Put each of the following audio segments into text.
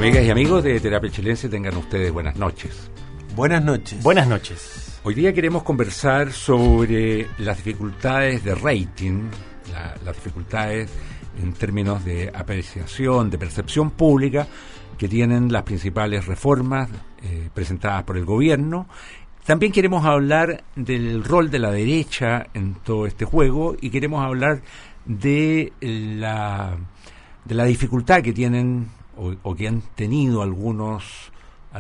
Amigas y amigos de Terapia Chilense, tengan ustedes buenas noches. Buenas noches. Buenas noches. Hoy día queremos conversar sobre las dificultades de rating, las dificultades en términos de apreciación, de percepción pública que tienen las principales reformas presentadas por el gobierno. También queremos hablar del rol de la derecha en todo este juego y queremos hablar de la dificultad que tienen o que han tenido algunos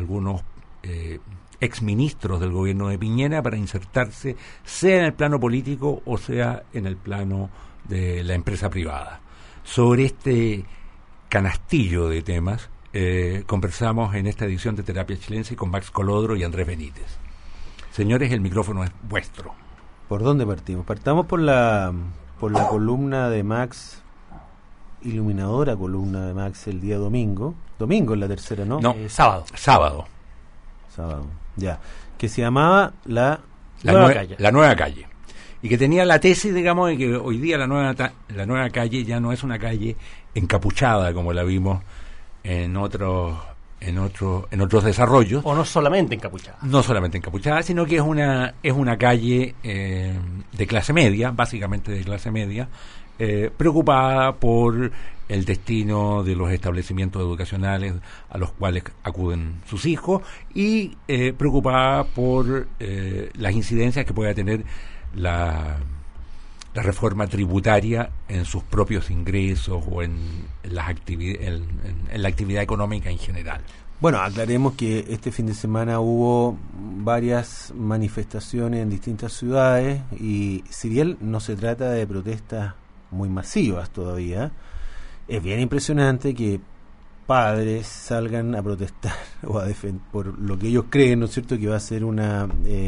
exministros del gobierno de Piñera para insertarse, sea en el plano político o sea en el plano de la empresa privada. Sobre este canastillo de temas conversamos en esta edición de Terapia Chilense con Max Colodro y Andrés Benítez. Señores, el micrófono es vuestro. ¿Por dónde partimos? Partamos por la columna de Max, iluminadora columna de Max el día domingo. Domingo es la tercera, ¿no? No, Sábado, ya. Que se llamaba La Nueva Calle. Y que tenía la tesis, digamos, de que hoy día la nueva calle ya no es una calle encapuchada como la vimos en otros desarrollos. O no solamente encapuchada. No solamente encapuchada, sino que es una calle de clase media, básicamente de clase media, preocupada por el destino de los establecimientos educacionales a los cuales acuden sus hijos y preocupada por las incidencias que pueda tener la reforma tributaria en sus propios ingresos o en la actividad económica en general. Bueno, aclaremos que este fin de semana hubo varias manifestaciones en distintas ciudades y si bien no se trata de protestas muy masivas todavía, es bien impresionante que padres salgan a protestar o a defender por lo que ellos creen, ¿no es cierto?, que va a ser una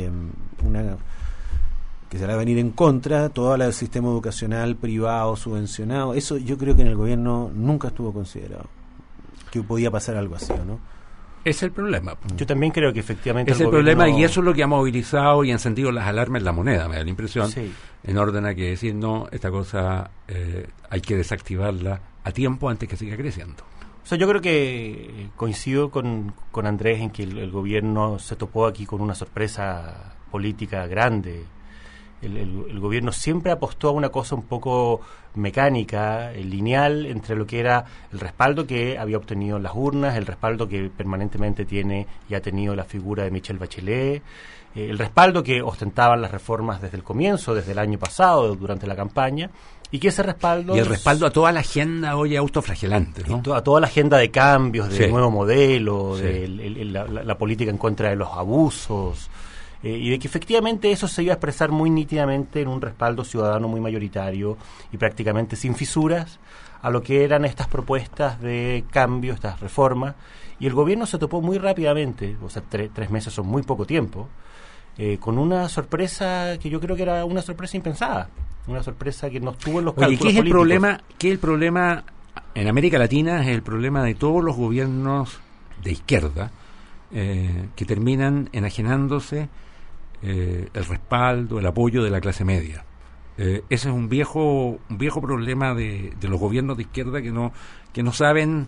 que se va a venir en contra todo el sistema educacional privado subvencionado. Eso yo creo que en el gobierno nunca estuvo considerado que podía pasar algo así, ¿no? Es el problema. Yo también creo que efectivamente es el problema y eso es lo que ha movilizado y ha encendido las alarmas en la moneda, me da la impresión, sí. En orden a que decir, no, esta cosa hay que desactivarla a tiempo antes que siga creciendo. O sea, yo creo que coincido con Andrés en que el gobierno se topó aquí con una sorpresa política grande. El gobierno siempre apostó a una cosa un poco mecánica, lineal, entre lo que era el respaldo que había obtenido en las urnas, el respaldo que permanentemente tiene y ha tenido la figura de Michelle Bachelet, el respaldo que ostentaban las reformas desde el comienzo, desde el año pasado, durante la campaña, y que ese respaldo... Y el respaldo a toda la agenda hoy autoflagelante, ¿no? A toda la agenda de cambios, de sí. nuevo modelo, sí. de la política en contra de los abusos... y de que efectivamente eso se iba a expresar muy nítidamente en un respaldo ciudadano muy mayoritario y prácticamente sin fisuras a lo que eran estas propuestas de cambio, estas reformas, y el gobierno se topó muy rápidamente, o sea, 3 meses son muy poco tiempo, con una sorpresa que yo creo que era una sorpresa impensada, una sorpresa que no estuvo en los cálculos políticos. ¿Qué es el problema en América Latina? Es el problema de todos los gobiernos de izquierda que terminan enajenándose el respaldo, el apoyo de la clase media. Ese es un viejo problema de los gobiernos de izquierda que no saben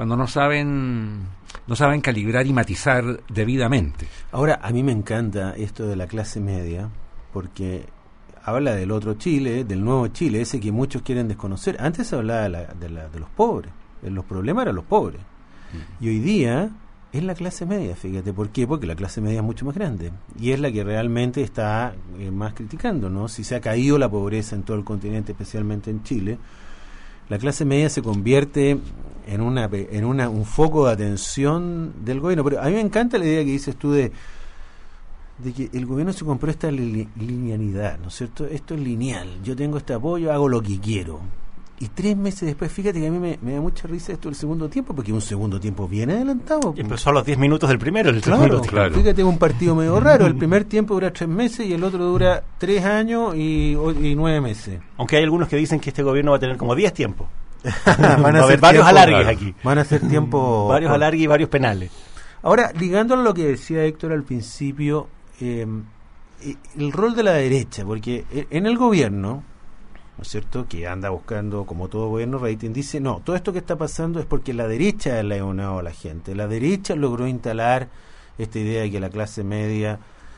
calibrar y matizar debidamente. Ahora, a mí me encanta esto de la clase media porque habla del otro Chile, del nuevo Chile, ese que muchos quieren desconocer. Antes se hablaba de los pobres, los problemas eran los pobres. Y hoy día es la clase media, fíjate. ¿Por qué? Porque la clase media es mucho más grande y es la que realmente está más criticando, ¿no? Si se ha caído la pobreza en todo el continente, especialmente en Chile, la clase media se convierte en un foco de atención del gobierno. Pero a mí me encanta la idea que dices tú de que el gobierno se compró esta linealidad, ¿no es cierto? Esto es lineal, yo tengo este apoyo, hago lo que quiero. Y 3 meses después, fíjate que a mí me da mucha risa esto del segundo tiempo, porque un segundo tiempo bien adelantado. Empezó a los 10 minutos del primero, Claro. Fíjate, un partido medio raro. El primer tiempo dura 3 meses y el otro dura 3 años y 9 meses. Aunque hay algunos que dicen que este gobierno va a tener como 10 tiempos. Van a haber varios alargues aquí. Van a ser tiempo... varios alargues y varios penales. Ahora, ligándolo a lo que decía Héctor al principio, el rol de la derecha, porque en el gobierno ¿no es cierto?, que anda buscando, como todo gobierno, rating, dice, no, todo esto que está pasando es porque la derecha le ha unado a la gente. La derecha logró instalar esta idea de que la clase media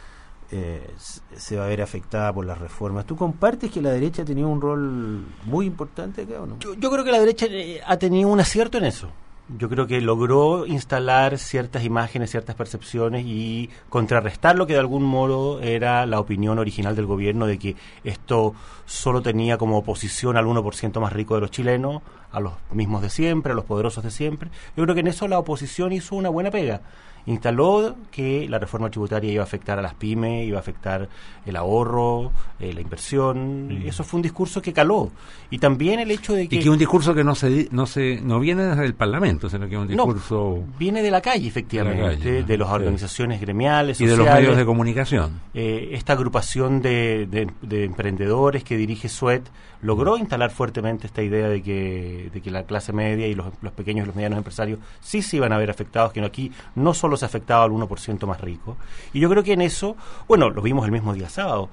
se va a ver afectada por las reformas. ¿Tú compartes que la derecha ha tenido un rol muy importante acá o no? Yo creo que la derecha ha tenido un acierto en eso. Yo creo que logró instalar ciertas imágenes, ciertas percepciones y contrarrestar lo que de algún modo era la opinión original del gobierno de que esto solo tenía como oposición al 1% más rico de los chilenos, a los mismos de siempre, a los poderosos de siempre. Yo creo que en eso la oposición hizo una buena pega. Instaló que la reforma tributaria iba a afectar a las pymes, iba a afectar el ahorro, la inversión. Eso fue un discurso que caló. Y también el hecho de que... Y que un discurso que no viene desde el Parlamento, sino que es un discurso... No, viene de la calle, efectivamente, de las organizaciones gremiales, y sociales, de los medios de comunicación. Esta agrupación de emprendedores que dirige Suet logró instalar fuertemente esta idea de que la clase media y los pequeños y los medianos empresarios sí se iban a ver afectados, que aquí no solo se afectaba al 1% más rico. Y yo creo que en eso, bueno, lo vimos el mismo día sábado,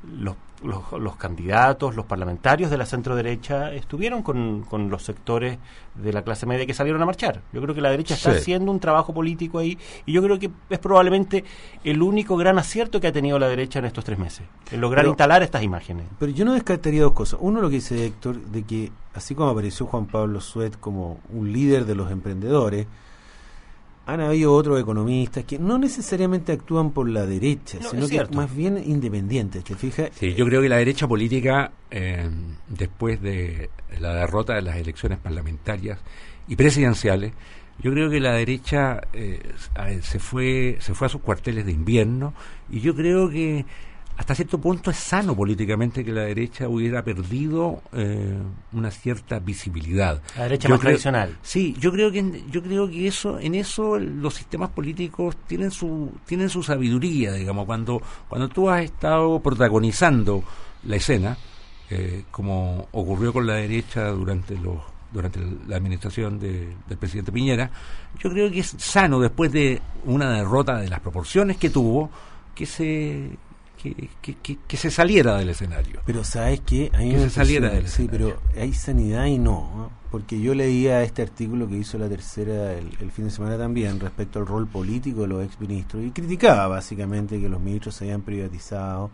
los candidatos, los parlamentarios de la centro-derecha estuvieron con los sectores de la clase media que salieron a marchar. Yo creo que la derecha está haciendo un trabajo político ahí, y yo creo que es probablemente el único gran acierto que ha tenido la derecha en estos 3 meses, en lograr instalar estas imágenes. Pero yo no descartaría 2 cosas. Uno, lo que dice Héctor, de que así como apareció Juan Pablo Suet como un líder de los emprendedores, han habido otros economistas que no necesariamente actúan por la derecha, sino que más bien independientes, ¿te fijas? Sí, yo creo que la derecha política, después de la derrota de las elecciones parlamentarias y presidenciales, yo creo que la derecha se fue a sus cuarteles de invierno, y yo creo que hasta cierto punto es sano políticamente que la derecha hubiera perdido una cierta visibilidad. La derecha más tradicional. Sí, yo creo que en eso los sistemas políticos tienen su sabiduría, digamos, cuando tú has estado protagonizando la escena, como ocurrió con la derecha durante la administración del presidente Piñera. Yo creo que es sano, después de una derrota de las proporciones que tuvo, que se saliera del escenario. Pero ¿sabes qué? Que se saliera del escenario. Sí, pero hay sanidad y no, porque yo leía este artículo que hizo La Tercera el fin de semana también respecto al rol político de los exministros, y criticaba básicamente que los ministros se habían privatizado,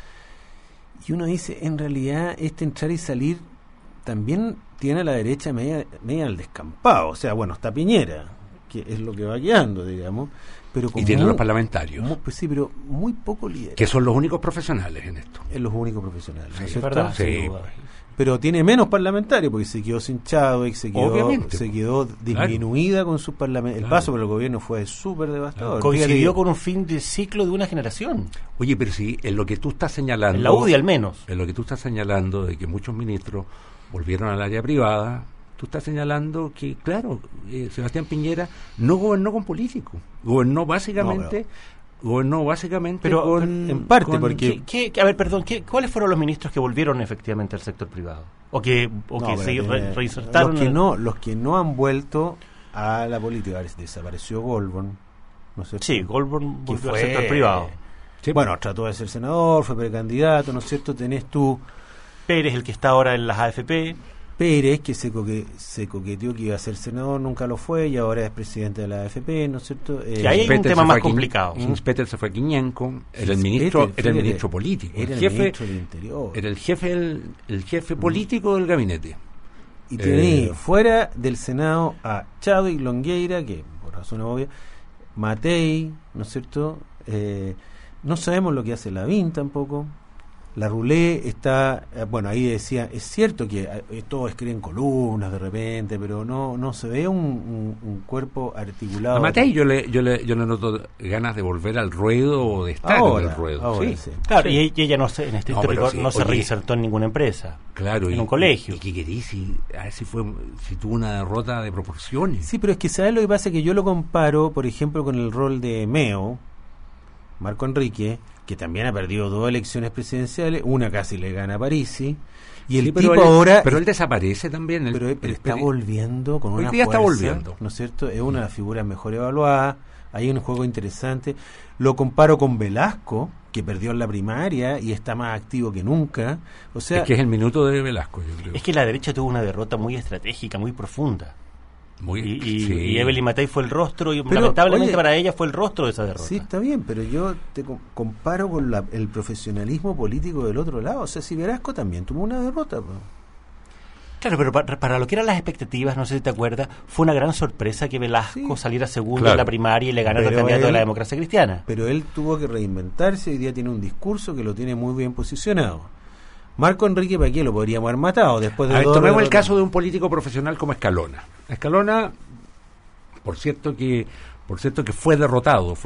y uno dice, en realidad este entrar y salir también tiene a la derecha media al descampado. O sea, bueno, está Piñera, que es lo que va quedando, digamos, pero como y tienen los parlamentarios, pues sí, pero muy poco líderes, que son los únicos profesionales en esto. Es los únicos profesionales, ¿no es cierto? ¿Verdad? Sí. Pero tiene menos parlamentarios porque se quedó sin Chadwick, se quedó disminuida con sus parlamentarios. El paso por el gobierno fue súper devastador. Coincidió con un fin de ciclo de una generación. Oye, pero sí, en lo que tú estás señalando, en la UDI al menos, en lo que tú estás señalando de que muchos ministros volvieron al área privada, tú estás señalando que, claro, Sebastián Piñera no gobernó con políticos, gobernó básicamente pero en parte porque a ver, perdón, ¿cuáles fueron los ministros que volvieron efectivamente al sector privado? O que se reinsertaron. Los que no han vuelto a la política. Desapareció Goldborn, ¿no es cierto? Sí, Goldborn volvió al sector privado. Sí, bueno, trató de ser senador, fue precandidato, ¿no es cierto? Tenés tú Pérez, el que está ahora en las AFP. Pérez, que se coqueteó que iba a ser senador, nunca lo fue, y ahora es presidente de la AFP, ¿no es cierto? Que ahí hay un tema más complicado. Peter se fue a Quiñenco, era el ministro político, era el ministro del Interior. Era el jefe político del gabinete. Y tenía fuera del Senado a Chadwick, Longueira, que por razones obvias, Matei, ¿no es cierto? No sabemos lo que hace Lavín tampoco. La Roulé está, bueno, ahí decía, es cierto que todos escriben columnas de repente, pero no se ve un cuerpo articulado. A Matei yo le noto ganas de volver al ruedo o de estar en el ruedo. Sí. Claro, y ella no se reinsertó en ninguna empresa. Claro, en un colegio. ¿Y qué querís? A ver si tuvo una derrota de proporciones. Sí, pero es que ¿sabes lo que pasa? Que yo lo comparo, por ejemplo, con el rol de Meo, Marco Enrique, que también ha perdido 2 elecciones presidenciales, una casi le gana a Parisi, y el tipo ahora... Pero él desaparece también. Pero está volviendo con una fuerza, está volviendo, ¿no es cierto? Es una figura mejor evaluada, hay un juego interesante. Lo comparo con Velasco, que perdió en la primaria y está más activo que nunca. O sea, es que es el minuto de Velasco, yo creo. Es que la derecha tuvo una derrota muy estratégica, muy profunda. Y Evelyn Matei fue el rostro, y pero, lamentablemente oye, para ella fue el rostro de esa derrota. Sí, está bien, pero yo te comparo con el profesionalismo político del otro lado. O sea, si Velasco también tuvo una derrota. Claro, pero para lo que eran las expectativas, no sé si te acuerdas, fue una gran sorpresa que Velasco saliera segundo en la primaria y le ganara al candidato de la Democracia Cristiana. Pero él tuvo que reinventarse, hoy día tiene un discurso que lo tiene muy bien posicionado. Marco Enrique Paqué lo podríamos haber matado después de... tomemos el caso de un político profesional como Escalona. Escalona, por cierto que fue derrotado,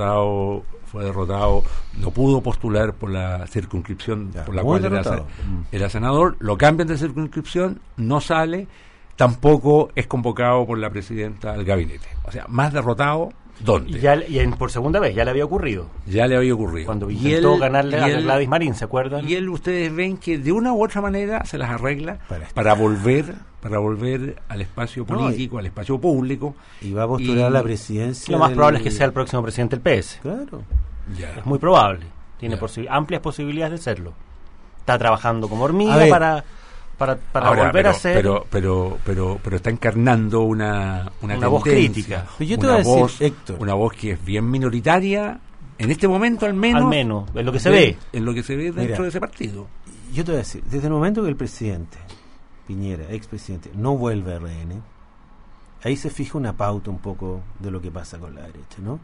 no pudo postular por la circunscripción por la cual era senador, lo cambian de circunscripción, no sale, tampoco es convocado por la presidenta al gabinete. O sea, más derrotado, ¿dónde? Y por segunda vez, ya le había ocurrido. Cuando intentó ganarle a Gladys Marín, ¿se acuerdan? Y él, ustedes ven que de una u otra manera se las arregla para volver al espacio político, al espacio público. Y va a postular a la presidencia. Lo más probable es que sea el próximo presidente del PS. Claro. Ya. Es muy probable. Tiene amplias posibilidades de serlo. Está trabajando como hormiga para volver a ser... Pero está encarnando una voz crítica. Pero yo te voy a decir, Héctor, una voz que es bien minoritaria, en este momento al menos, en lo que se ve. En lo que se ve dentro de ese partido. Yo te voy a decir, desde el momento que el presidente Piñera, expresidente, no vuelve a RN, ahí se fija una pauta un poco de lo que pasa con la derecha, ¿no?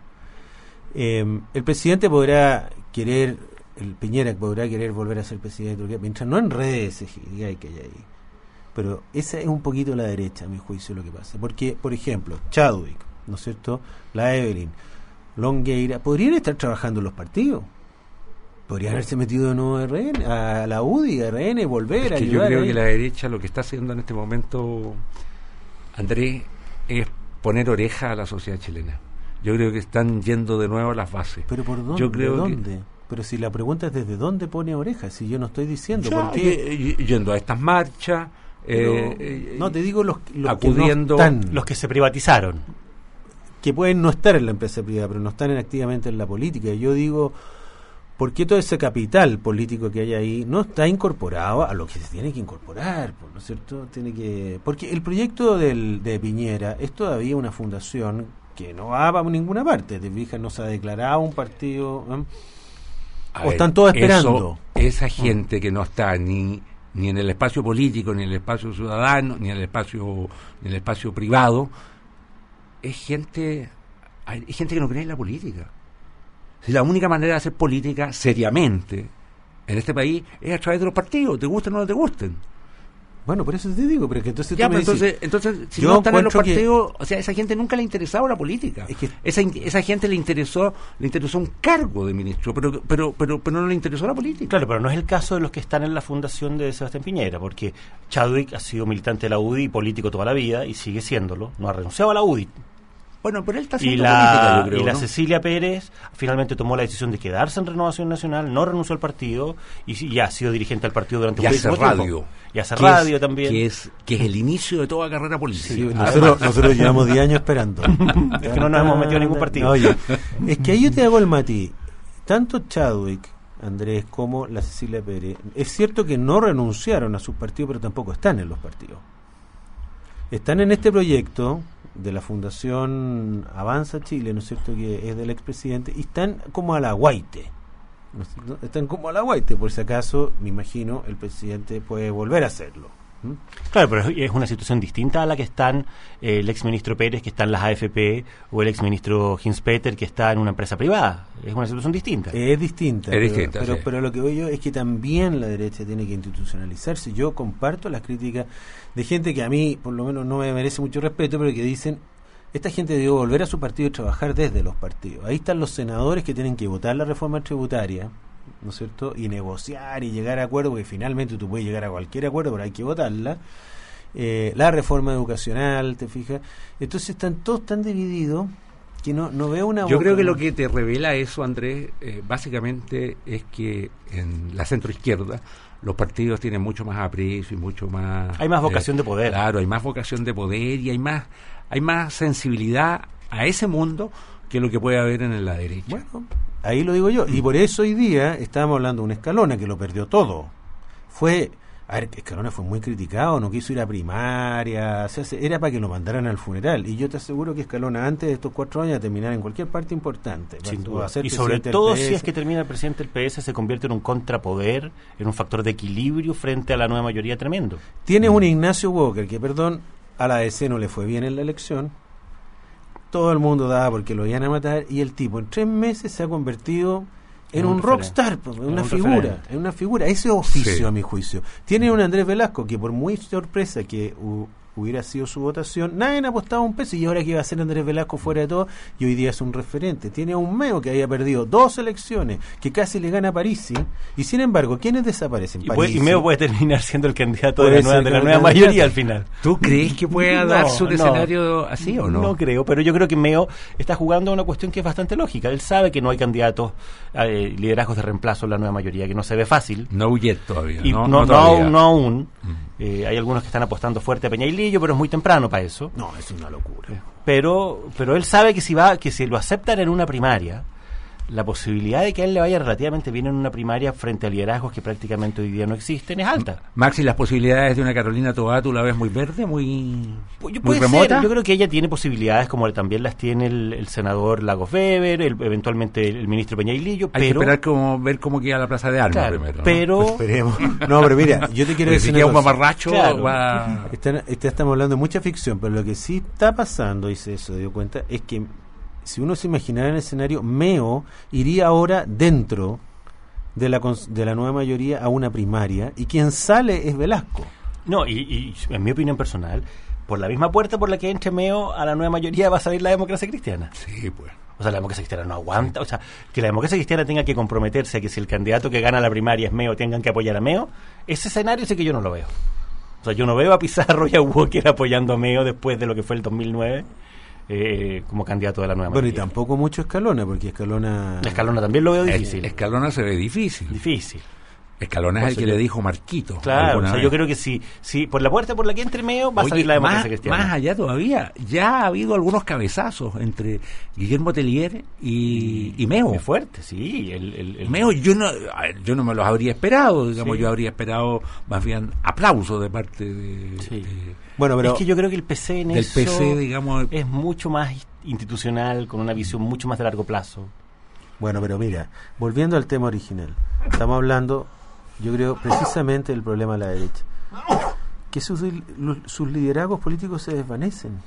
El presidente podrá querer, el Piñera podrá querer volver a ser presidente de Turquía, mientras no enrede ese gigay que hay ahí. Pero esa es un poquito la derecha, a mi juicio, lo que pasa. Porque, por ejemplo, Chadwick, ¿no es cierto?, la Evelyn, Longueira, podrían estar trabajando en los partidos. Podrían haberse metido de nuevo a RN, a la UDI, a RN, volver a ayudar. Yo creo que la derecha lo que está haciendo en este momento, Andrés, es poner oreja a la sociedad chilena. Yo creo que están yendo de nuevo a las bases. ¿Pero por dónde? Yo creo ¿Dónde? Pero si la pregunta es ¿desde dónde pone oreja? Si yo no estoy diciendo por qué... Yendo a estas marchas... no, te digo los acudiendo, que no están, los que se privatizaron. Que pueden no estar en la empresa privada, pero no están activamente en la política. Y yo digo, ¿por qué todo ese capital político que hay ahí no está incorporado a lo que se tiene que incorporar? ¿No es cierto? Porque el proyecto de Piñera es todavía una fundación que no va para ninguna parte. Te fijas, no se ha declarado un partido... ¿O están todos esperando? Esa gente que no está ni en el espacio político, ni en el espacio ciudadano, ni en el espacio privado, es gente que no cree en la política. Si la única manera de hacer política seriamente en este país es a través de los partidos, te gusten o no te gusten. Bueno, por eso te digo, pero que entonces ya, entonces si no están en los partidos, o sea, esa gente nunca le interesaba la política. Es que esa gente le interesó un cargo de ministro, pero no le interesó la política. Claro, pero no es el caso de los que están en la fundación de Sebastián Piñera, porque Chadwick ha sido militante de la UDI y político toda la vida y sigue siéndolo, no ha renunciado a la UDI. Bueno, pero él está haciendo política, yo creo. Y la ¿no? Cecilia Pérez finalmente tomó la decisión de quedarse en Renovación Nacional, no renunció al partido y ya ha sido dirigente del partido durante muchísimo tiempo. Y hace radio también. Que es el inicio de toda carrera política. Sí, nosotros llevamos 10 años esperando. Es que no nos hemos metido en ningún partido. Oye, es que ahí yo te hago el matiz. Tanto Chadwick, Andrés, como la Cecilia Pérez, es cierto que no renunciaron a sus partidos, pero tampoco están en los partidos. Están en este proyecto de la Fundación Avanza Chile, ¿no es cierto?, que es del expresidente, y están como a la guaite. ¿No? Están como a la guaite, por si acaso, me imagino, el presidente puede volver a hacerlo. Claro, pero es una situación distinta a la que están el exministro Pérez, que está en las AFP, o el exministro Hinspeter, que está en una empresa privada. Es una situación distinta. Es distinta. Sí. Pero lo que veo yo es que también la derecha tiene que institucionalizarse. Yo comparto las críticas de gente que a mí, por lo menos, no me merece mucho respeto, pero que dicen, esta gente debe volver a su partido y trabajar desde los partidos. Ahí están los senadores que tienen que votar la reforma tributaria, ¿no es cierto?, y negociar y llegar a acuerdo, porque finalmente tú puedes llegar a cualquier acuerdo, pero hay que votarla. La reforma educacional, ¿te fijas? Entonces están todos tan divididos que no veo una... Yo creo que lo que te revela eso, Andrés, básicamente es que en la centroizquierda los partidos tienen mucho más aprecio y mucho más... Hay más vocación de poder. Claro, hay más vocación de poder y hay más sensibilidad a ese mundo que lo que puede haber en la derecha. Bueno, ahí lo digo yo. Y por eso hoy día estábamos hablando de un Escalona que lo perdió todo. Escalona fue muy criticado, no quiso ir a primaria, o sea, era para que lo mandaran al funeral. Y yo te aseguro que Escalona antes de estos 4 años va a terminar en cualquier parte importante. Sin duda. Y sobre todo si es que termina el presidente del PS, se convierte en un contrapoder, en un factor de equilibrio frente a la nueva mayoría tremendo. Tienes un Ignacio Walker que, a la DC no le fue bien en la elección. Todo el mundo daba porque lo iban a matar y el tipo en 3 meses se ha convertido en un rockstar, en una figura, ese oficio, sí, a mi juicio. Tiene un Andrés Velasco que por muy sorpresa que hubiera sido su votación, nadie ha apostado un peso, y ahora que iba a ser Andrés Velasco fuera de todo, y hoy día es un referente. Tiene a un Meo que había perdido 2 elecciones, que casi le gana a Parisi, y sin embargo, ¿quiénes desaparecen? Y Meo puede terminar siendo el candidato de la nueva mayoría al final. ¿Tú crees que pueda darse un escenario así o no? No creo, pero yo creo que Meo está jugando a una cuestión que es bastante lógica. Él sabe que no hay candidatos, liderazgos de reemplazo en la nueva mayoría, que no se ve fácil. No yet todavía. Y no aún. Hay algunos que están apostando fuerte a Peña y Lillo, pero es muy temprano para eso. No, es una locura. Pero él sabe que si lo aceptan en una primaria, la posibilidad de que a él le vaya relativamente bien en una primaria frente a liderazgos que prácticamente hoy día no existen es alta. Maxi, ¿las posibilidades de una Carolina Toá tú la ves muy verde, muy remota? Yo creo que ella tiene posibilidades como también las tiene el senador Lagos Weber, eventualmente el ministro Peña y Lillo. Hay que esperar ver cómo queda la Plaza de Armas primero, ¿no? Pero pues esperemos. No, pero mira, yo te quiero decir si un mamarracho, estamos hablando de mucha ficción, pero lo que sí está pasando, y se dio cuenta, es que si uno se imaginara en el escenario, Meo iría ahora dentro de la nueva mayoría a una primaria, y quien sale es Velasco. No, y en mi opinión personal, por la misma puerta por la que entre Meo a la nueva mayoría va a salir la democracia cristiana. Sí, pues. O sea, la democracia cristiana no aguanta. O sea, que la democracia cristiana tenga que comprometerse a que si el candidato que gana la primaria es Meo, tengan que apoyar a Meo, ese escenario sí que yo no lo veo. O sea, yo no veo a Pizarro y a Walker apoyando a Meo después de lo que fue el 2009. Como candidato de la nueva mayoría. Bueno, y tampoco mucho Escalona, porque Escalona también lo veo difícil. Escalona se ve difícil. Escalona es el que le dijo Marquito. Claro, o sea, yo creo que si por la puerta por la que entre Meo va a salir la democracia cristiana. Más allá todavía, ya ha habido algunos cabezazos entre Guillermo Tellier y Meo. Muy fuerte, sí. El Meo, yo no me los habría esperado, digamos, sí. Yo habría esperado más bien aplausos de parte de... Sí. Bueno, pero es que yo creo que el PC en eso PC, digamos, es mucho más institucional, con una visión mucho más de largo plazo. Bueno, pero mira, volviendo al tema original, estamos hablando, yo creo, precisamente del problema de la derecha, que sus liderazgos políticos se desvanecen.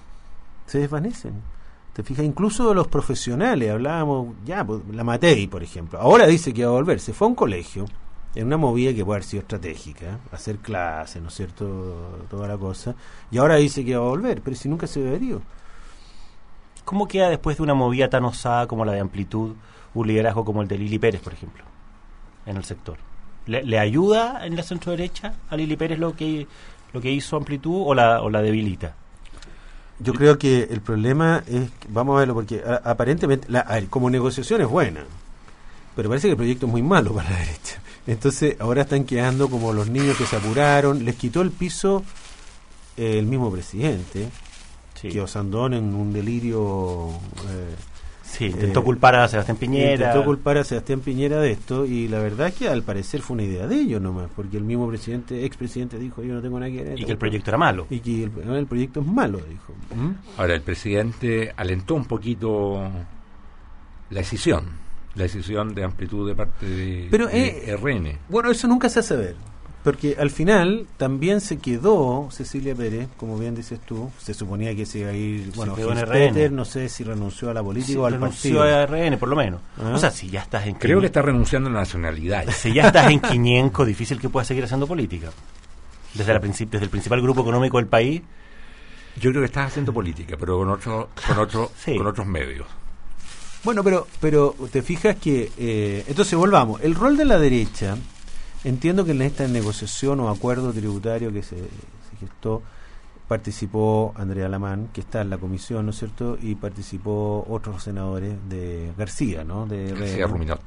Te fijas, incluso los profesionales, hablábamos ya, la Matei, por ejemplo, ahora dice que va a volver, se fue a un colegio, en una movida que puede haber sido estratégica, hacer clases, ¿no es cierto?, toda la cosa, y ahora dice que va a volver, pero si nunca se debería. ¿Cómo queda después de una movida tan osada como la de Amplitud un liderazgo como el de Lili Pérez, por ejemplo, en el sector? ¿Le ayuda en la centro-derecha a Lili Pérez lo que hizo Amplitud o la debilita? Yo creo que el problema es, vamos a verlo, porque aparentemente, como negociación es buena, pero parece que el proyecto es muy malo para la derecha. Entonces ahora están quedando como los niños que se apuraron, les quitó el piso el mismo presidente, sí, que Osandón en un delirio... sí, intentó culpar a Sebastián Piñera. De esto, y la verdad es que al parecer fue una idea de ellos nomás, porque el mismo expresidente dijo, yo no tengo nada que ver. Y que el proyecto era malo. Y que el proyecto es malo, dijo. Ahora, el presidente alentó un poquito la decisión de Amplitud de parte de RN. Bueno, eso nunca se hace ver, porque al final también se quedó Cecilia Pérez, como bien dices tú, se suponía que se iba a ir, bueno, Peter, no sé si renunció a la política o al partido. Renunció a RN, por lo menos. O sea, si ya estás en Creo que está renunciando a la nacionalidad. Si ya estás en Quiñenco, difícil que puedas seguir haciendo política. Desde el principal grupo económico del país. Yo creo que estás haciendo política, pero con otros medios. Bueno, pero te fijas que... entonces volvamos. El rol de la derecha, entiendo que en esta negociación o acuerdo tributario que se gestó, participó Andrea Lamán, que está en la comisión, ¿no es cierto? Y participó otros senadores de García, ¿no? De García Ruminot.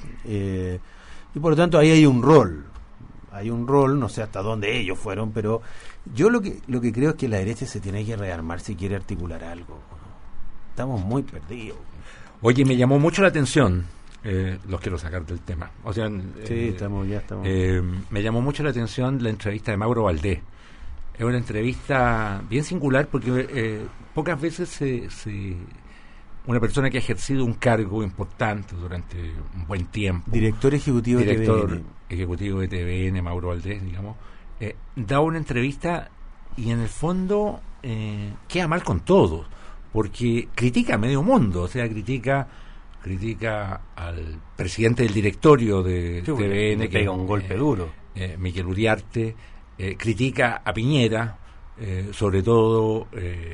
Y por lo tanto ahí hay un rol, no sé hasta dónde ellos fueron, pero yo lo que creo es que la derecha se tiene que rearmar si quiere articular algo. Estamos muy perdidos. Oye, me llamó mucho la atención los quiero sacar del tema. O sea, Sí, estamos. me llamó mucho la atención la entrevista de Mauro Valdés. Es una entrevista bien singular porque pocas veces una persona que ha ejercido un cargo importante durante un buen tiempo, Director ejecutivo de TVN. ejecutivo de TVN, Mauro Valdés, digamos, da una entrevista y en el fondo queda mal con todos, porque critica a medio mundo, o sea, critica al presidente del directorio de TVN, que pega un golpe duro. Miquel Uriarte, critica a Piñera, sobre todo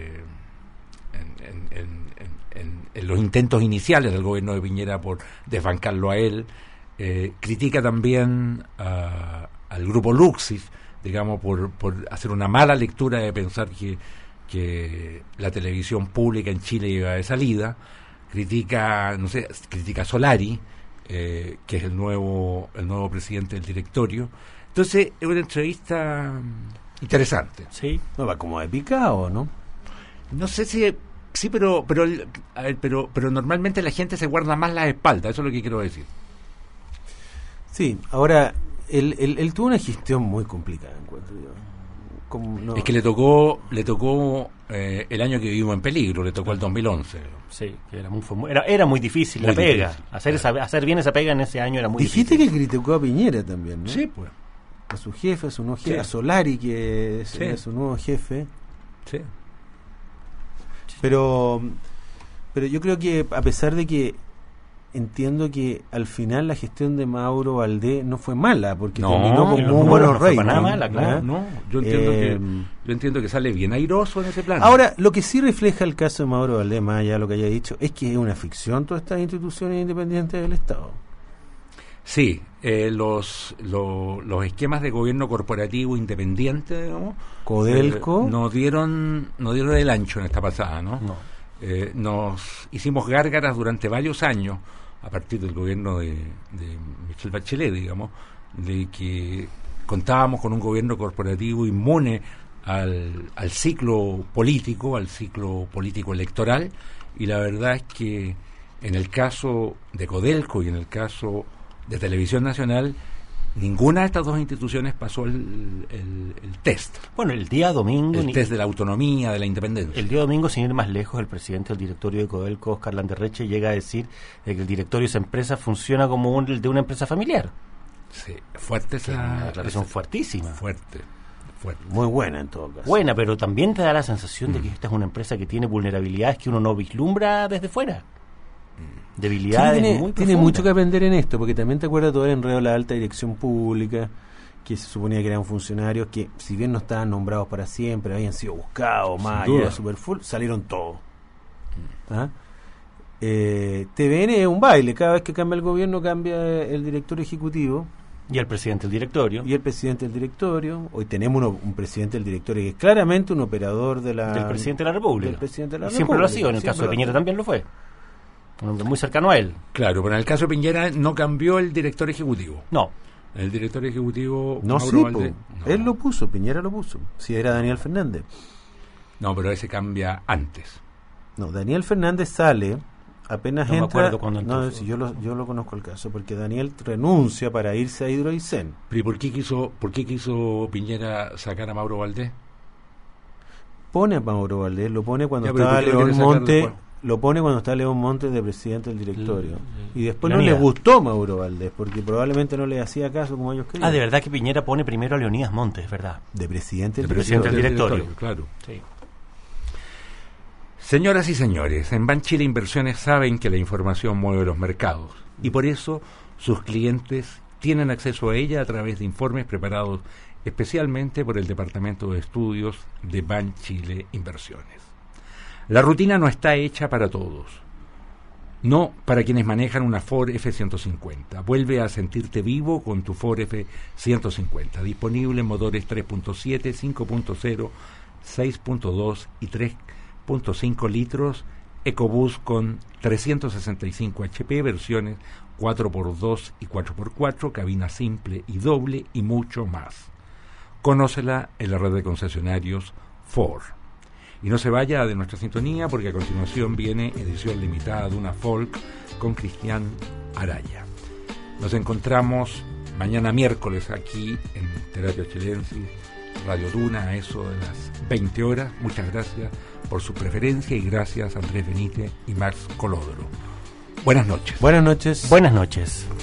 en los intentos iniciales del gobierno de Piñera por desbancarlo a él, critica también al grupo Luxis, digamos, por hacer una mala lectura de pensar que la televisión pública en Chile iba de salida, critica a Solari, que es el nuevo presidente del directorio. Entonces es una entrevista interesante. Sí. No va como de picado, ¿no? No sé si sí, pero normalmente la gente se guarda más las espaldas, eso es lo que quiero decir. Sí, ahora él tuvo una gestión muy complicada, encuentro yo. Es que le tocó el año que vivimos en peligro, le tocó el 2011. Sí, que era muy difícil la pega. Hacer bien esa pega en ese año era muy difícil. Dijiste que criticó a Piñera también, ¿no? Sí, pues. A su jefe, a su nuevo jefe, Sí. a Solari, que es su nuevo jefe. Sí. Pero yo creo que, a pesar de que entiendo que al final la gestión de Mauro Valdés no fue mala, porque terminó con muy buenos no fue para nada ratings, mala, claro. No, yo entiendo que sale bien airoso en ese plan. Ahora, lo que sí refleja el caso de Mauro Valdés, más allá de lo que haya dicho, es que es una ficción todas estas instituciones independientes del Estado. Sí, los esquemas de gobierno corporativo independiente, digamos, Codelco. nos dieron el ancho en esta pasada, ¿no? Nos hicimos gárgaras durante varios años, a partir del gobierno de Michelle Bachelet, digamos, de que contábamos con un gobierno corporativo inmune al ciclo político electoral, y la verdad es que en el caso de Codelco y en el caso de Televisión Nacional, ninguna de estas dos instituciones pasó el test. Bueno, el día domingo... El test de la autonomía, de la independencia. El día domingo, sin ir más lejos, el presidente del directorio de Codelco, Oscar Landerreche, llega a decir de que el directorio de esa empresa funciona como el de una empresa familiar. Sí, fuerte esa... Una declaración fuertísima. Fuerte. Muy buena en todo caso. Buena, pero también te da la sensación de que esta es una empresa que tiene vulnerabilidades que uno no vislumbra desde fuera. Debilidades muy tiene mucho que aprender en esto, porque también te acuerdas todo el enredo de la alta dirección pública, que se suponía que eran funcionarios que, si bien no estaban nombrados para siempre, habían sido buscados, más allá, super full, salieron todos. ¿Ah? TVN es un baile, cada vez que cambia el gobierno cambia el director ejecutivo y el presidente del directorio. Y el presidente del directorio. Hoy tenemos un presidente del directorio que es claramente un operador del presidente de la República. Del presidente de la Siempre República. lo ha sido, en el caso de Piñera también lo fue. Un hombre muy cercano a él. Claro, pero en el caso de Piñera no cambió el director ejecutivo. No. El director ejecutivo... No, Mauro sí, Valdés, no. Él lo puso, Piñera lo puso. Si era Daniel Fernández. No, pero ese cambia antes. No, Daniel Fernández sale, apenas No me entra... acuerdo cuándo entró. No, si yo lo conozco el caso, porque Daniel renuncia para irse a Hidroaicén. ¿Pero por qué quiso Piñera sacar a Mauro Valdés? Pone a Mauro Valdés, lo pone cuando Ya, pero estaba ¿por qué lo León quiere sacar Monte... después? Lo pone cuando está León Montes de presidente del directorio. Y después no Leonidas. le gustó Mauro Valdés, porque probablemente no le hacía caso como ellos querían. De verdad que Piñera pone primero a Leonidas Montes, es verdad. De presidente del presidente del directorio. Claro. Sí. Señoras y señores, en Banchile Inversiones saben que la información mueve los mercados y por eso sus clientes tienen acceso a ella a través de informes preparados especialmente por el Departamento de Estudios de Banchile Inversiones. La rutina no está hecha para todos, no para quienes manejan una Ford F-150. Vuelve a sentirte vivo con tu Ford F-150, disponible en motores 3.7, 5.0, 6.2 y 3.5 litros, EcoBoost con 365 HP, versiones 4x2 y 4x4, cabina simple y doble y mucho más. Conócela en la red de concesionarios Ford. Y no se vaya de nuestra sintonía, porque a continuación viene edición limitada de una folk con Cristian Araya. Nos encontramos mañana miércoles aquí en Terapia Chilensis, Radio Duna, a eso de las 20 horas. Muchas gracias por su preferencia y gracias a Andrés Benítez y Max Colodro. Buenas noches. Buenas noches. Buenas noches.